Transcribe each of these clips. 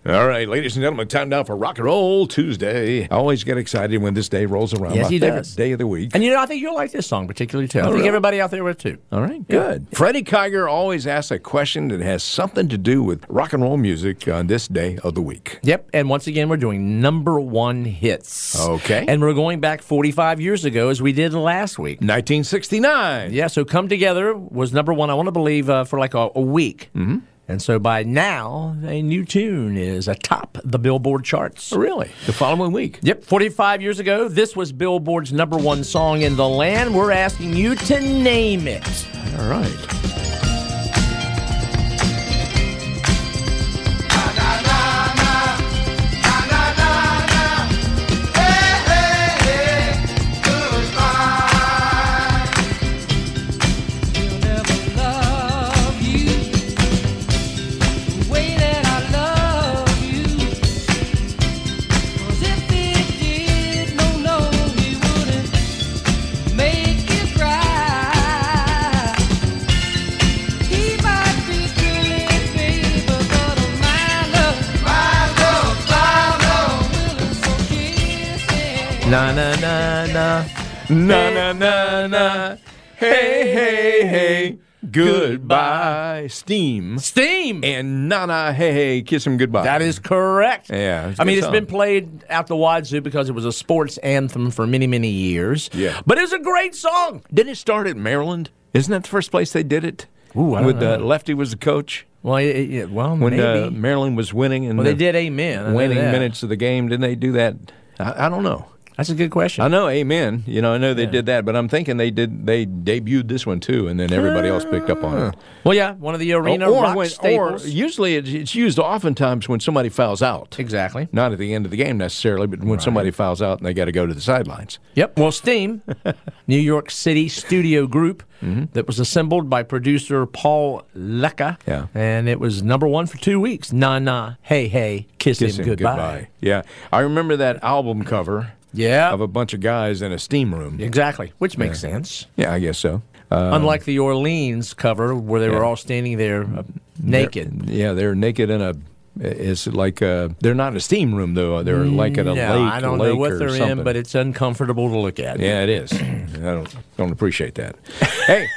All right, ladies and gentlemen, time now for Rock and Roll Tuesday. I always get excited when this day rolls around. Yes, My he favorite does. day of the week. And I think you'll like this song particularly, too. I think really? everybody out there will, too. All right, good. Yeah. Freddie Kiger always asks a question that has something to do with rock and roll music on this day of the week. Yep, and once again, we're doing number one hits. Okay. And we're going back 45 years ago, as we did last week. 1969. Yeah, so Come Together was number one, I want to believe, for like a week. Mm-hmm. And so by now, a new tune is atop the Billboard charts. Oh, really? The following week? Yep, 45 years ago, this was Billboard's number one song in the land. We're asking you to name it. All right. Na na na na Na na na na. Hey, hey, hey. Goodbye. Steam. And na na, hey, hey, kiss him goodbye. That is correct. Yeah. It's been played out the wazoo because it was a sports anthem for many, many years. Yeah. But it's a great song. Didn't it start at Maryland? Isn't that the first place they did it? Ooh, I don't know. Lefty was the coach. Well, When maybe. Maryland was winning. And They did Amen. winning minutes of the game. Didn't they do that? I don't know. That's a good question. I know Amen. I know they did that, but I'm thinking they debuted this one too, and then everybody else picked up on it. Well, yeah, one of the arena rock staples. Or usually it's used oftentimes when somebody fouls out. Exactly. Not at the end of the game necessarily, but when somebody fouls out and they got to go to the sidelines. Yep. Well, Steam, New York City studio group that was assembled by producer Paul Lecca. Yeah. And it was number one for 2 weeks. Na na, hey hey, kiss him goodbye. Yeah. I remember that album cover. Yeah. Of a bunch of guys in a steam room. Exactly. Which makes sense. Yeah, I guess so. Unlike the Orleans cover where they were all standing there naked. They're naked in a. It's like they're not in a steam room though. They're like at a lake. I don't know what they're something. in, but it's uncomfortable to look at. Yeah, it is. I don't appreciate that. Hey.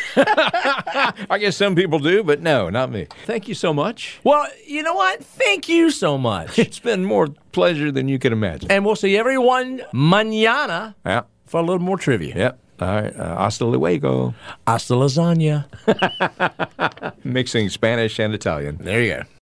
I guess some people do, but no, not me. Thank you so much. Well, you know what? Thank you so much. It's been more pleasure than you can imagine. And we'll see everyone mañana for a little more trivia. Yep. All right. Hasta luego. Hasta lasagna. Mixing Spanish and Italian. There you go.